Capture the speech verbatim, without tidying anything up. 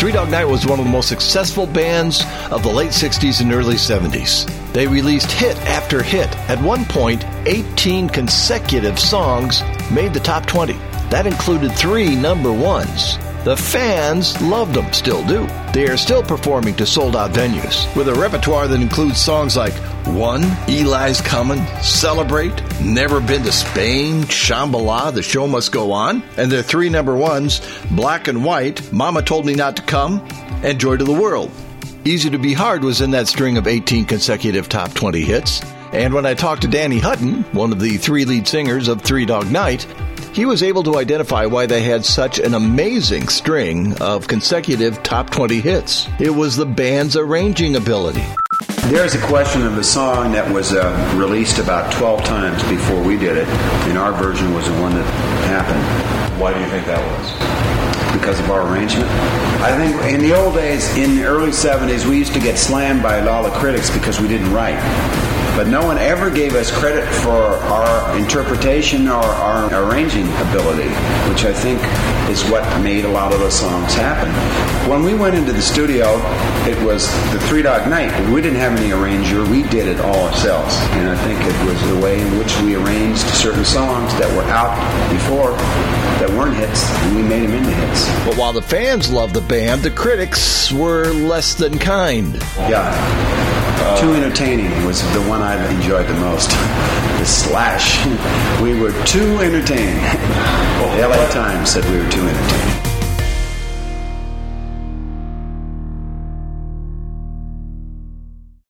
Three Dog Night was one of the most successful bands of the late sixties and early seventies. They released hit after hit. At one point, eighteen consecutive songs made the top twenty. That included three number ones. The fans loved them, still do. They are still performing to sold-out venues with a repertoire that includes songs like One, Eli's Comin', Celebrate, Never Been to Spain, Shambhala, The Show Must Go On, and their three number ones, Black and White, Mama Told Me Not to Come, and Joy to the World. Easy to Be Hard was in that string of eighteen consecutive top twenty hits. And when I talked to Danny Hutton, one of the three lead singers of Three Dog Night, he was able to identify why they had such an amazing string of consecutive top twenty hits. It was the band's arranging ability. There's a question of a song that was uh, released about twelve times before we did it, and our version was the one that happened. Why do you think that was? Because of our arrangement. I think in the old days, in the early seventies, we used to get slammed by a lot of critics because we didn't write. But no one ever gave us credit for our interpretation or our arranging ability, which I think is what made a lot of those songs happen. When we went into the studio, it was the Three Dog Night. We didn't have any arranger. We did it all ourselves. And I think it was the way in which we arranged certain songs that were out before that weren't hits, and we made them into hits. But while the fans loved the band, the critics were less than kind. Yeah. Uh, too entertaining was the one I enjoyed the most. The Slash. We were too entertaining. The L A Times said we were too entertaining.